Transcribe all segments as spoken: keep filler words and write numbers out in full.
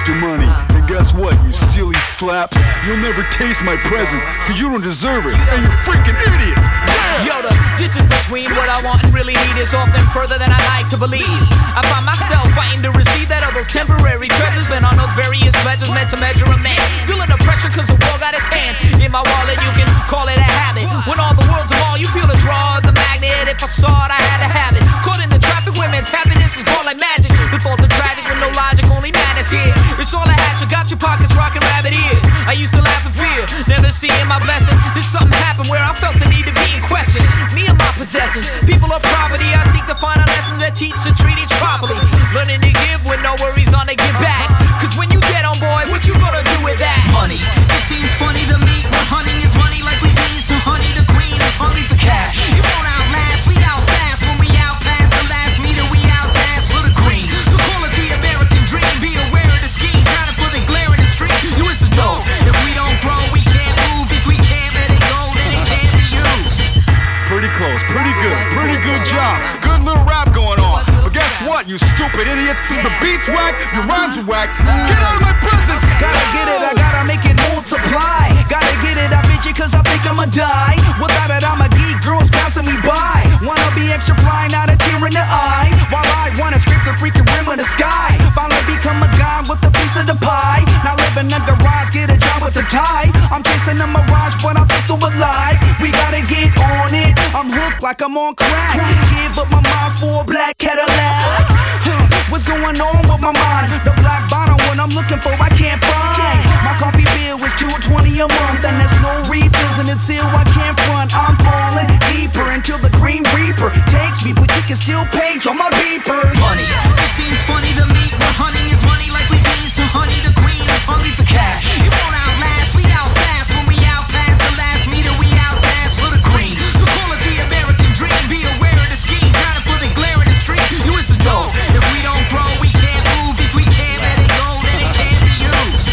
Mister Money. And guess what, you silly slaps? You'll never taste my presence, cause you don't deserve it, and you're freaking idiots! Yeah! Yo, the distance between what I want and really need is often further than I like to believe. I find myself fighting to receive that all those temporary treasures been on those various pleasures meant to measure a man. Feeling the pressure cause the world got its hand in my wallet, you can call it a habit. When all the world's a mall, you feel the draw of the magnet. If I saw it, I had to have it. Caught in the traffic, women's happiness is more like magic. The thoughts are tragic with no logic, only madness here. It's all I had, you got your pockets rocking rabbit ears. I used to laugh in fear, never seeing my blessing. Then something happened where I felt the need to be in question. Me and my possessions, people of property, I seek to find out lessons that teach to treat each properly. Learning to give with no worries on to give back. Cause when you dead on boy, what you gonna do with that? Money, it seems funny to me, but hunting is money like we bees to honey. The green is hungry for cash. You won't outlast, we out fast. When we out past the last meter, we out dance for the green. So call it the American dream, be aware of the scheme. Drowning for the glare in the street, you is the dope. If we don't grow, we can't move. If we can't let it go, then it can't be used. Pretty close, pretty good, pretty good job. Good little rap going on. But guess what, you stupid idiots? The beat's whack, your rhymes are whack. Get out of my presence! Gotta get it, I gotta make it multiply. Gotta get it, I bitch it cause I think I'ma die. Without it, I'm a geek, girls passing me by. Wanna be extra fly, not a tear in the eye. While I wanna scrape the freaking rim of the sky. Finally become a guy with a piece of the pie. Now live in a garage, get a job with a tie. I'm chasing a mirage, but I feel so alive. We gotta get on it, I'm hooked like I'm on crack. Give up my mind for a black Cadillac. Huh, what's going on with my mind? The black bottom, what I'm looking for, I can't find. My coffee bill is two twenty a month, and there's no refills, and until I can't front, I'm falling deeper until the green reaper takes me, but you can still page on my beeper. Money, it seems funny to me, but hunting is money like we bees to honey. The green is hungry for cash. You won't outlast, we out fast. When we out past the last meter, we out dance for the green. So call it the American dream, be aware of the scheme. Drowning for the glare in the street, you is the dope. If we don't grow, we can't move. If we can't let it go, then it can't be used.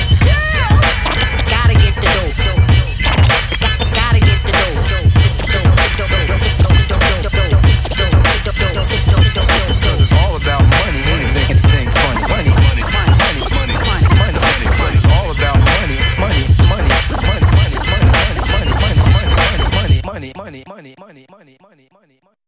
Gotta get the dope. Gotta get the dope. Cause it's all about money, anything, anything funny. Money, money, money, money, money, money, money, money. It's all about money, money, money, money, money, money, money, money, money, money, money, money, money, money, money, money, money, money.